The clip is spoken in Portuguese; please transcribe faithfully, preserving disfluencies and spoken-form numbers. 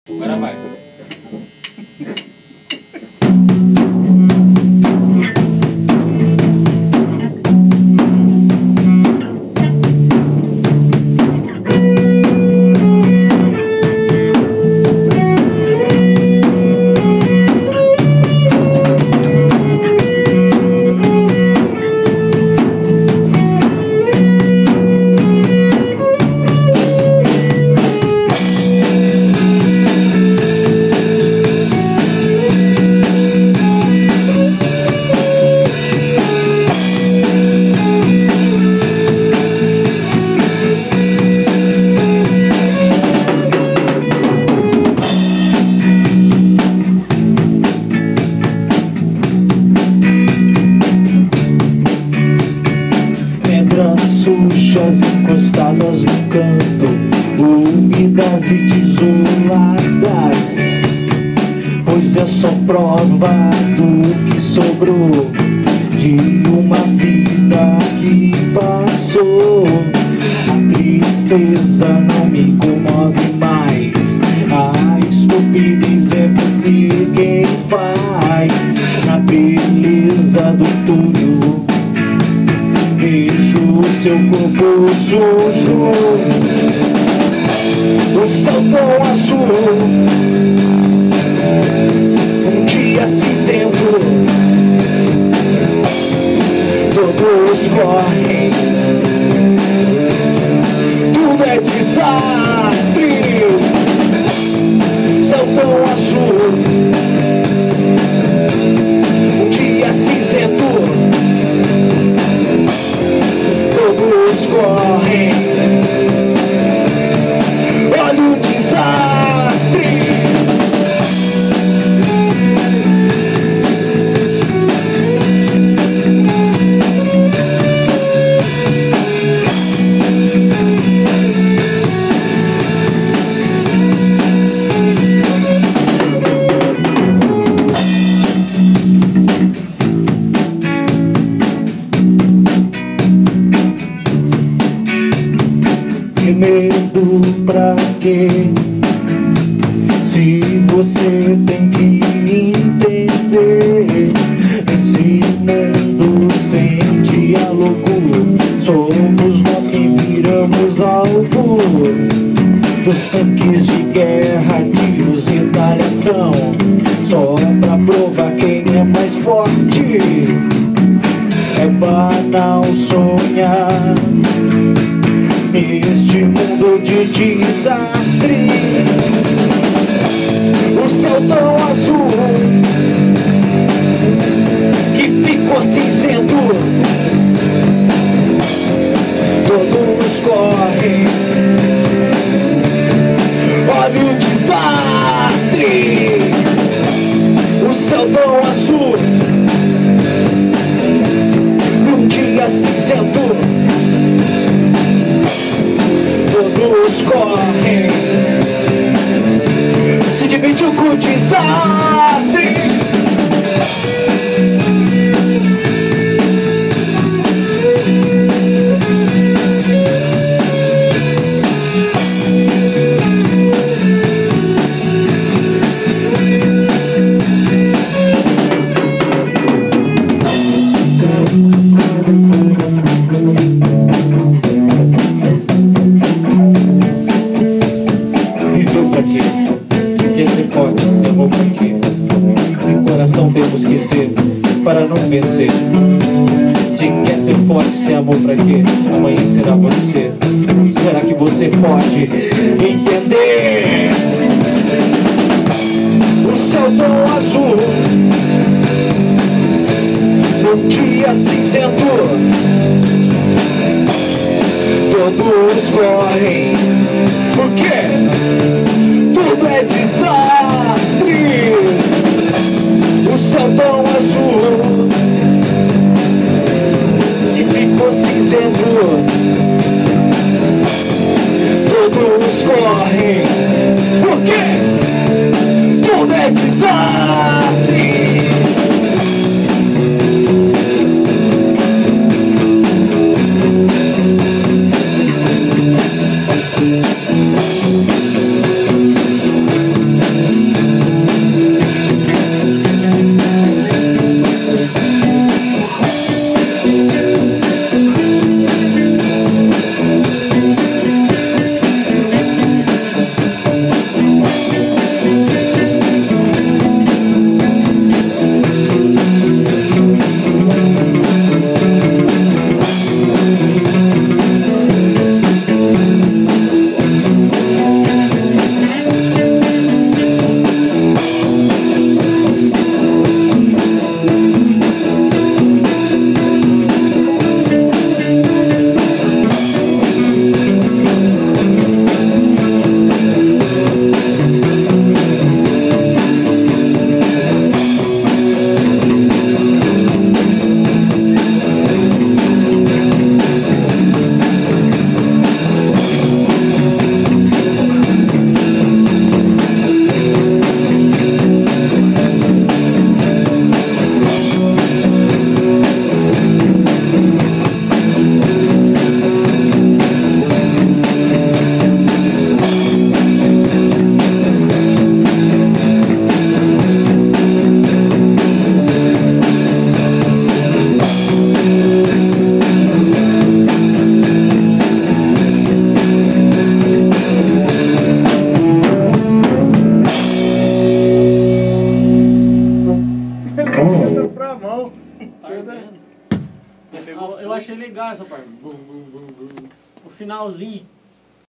Agora vai. Sujas encostadas no canto, úmidas e desoladas, pois é só prova do que sobrou de uma vida que passou. A tristeza não me comove mais, a estupidez é você quem faz. Na beleza do túnel vejo o seu corpo sujo, o céu tão azul, um dia cinzento, todos correm, tudo é desastre. Céu tão azul, um dia cinzento, todos correm, olha o desastre. Medo pra quê? Se você tem que entender, esse mundo sem diálogo, somos nós quem viramos alvo dos tanques de guerra, tiros, retaliação, só pra provar quem é mais forte. É banal sonhar neste mundo de desastre, o céu tão azul que ficou cinzento, todos correm, olha o desastre. O céu tão azul, num dia cinzento, todos correm, se dividiu com o desastre. Temos que ser para não vencer. Se quer ser forte, se amor pra quê? Amanhã será você. Será que você pode entender? O céu tão azul, no dia cinzento, todos correm, porque tudo é desastre. O céu tão azul que ficou cinzento, todos correm, porque tudo é desastre. eu achei legal essa parte. Bum, bum, bum, bum. O finalzinho.